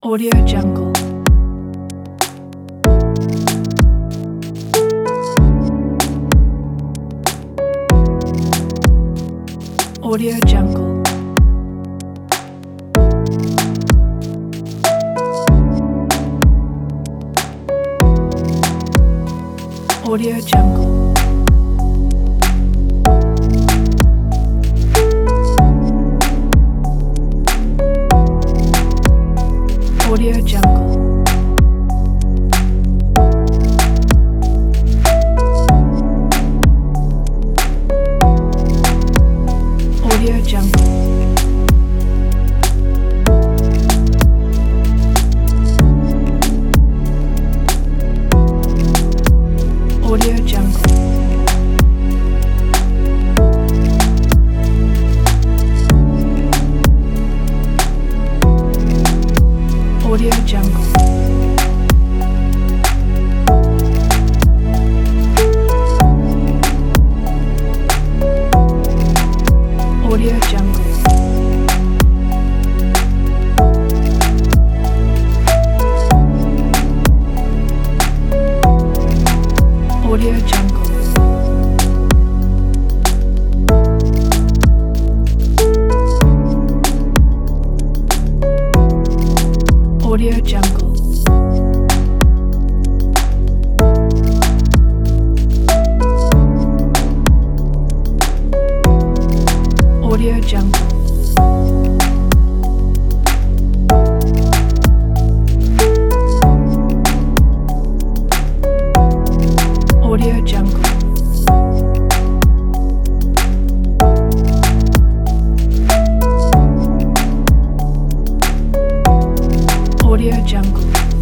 Audio Jungle. Audio Jungle. Audio Jungle. Audio Jungle. Audio Jungle. Audio Jungle. Audio Jungle. Audio Jungle. Audio Jungle. Audio Jungle. Audio Jungle. Audio Jungle. Audio Jungle.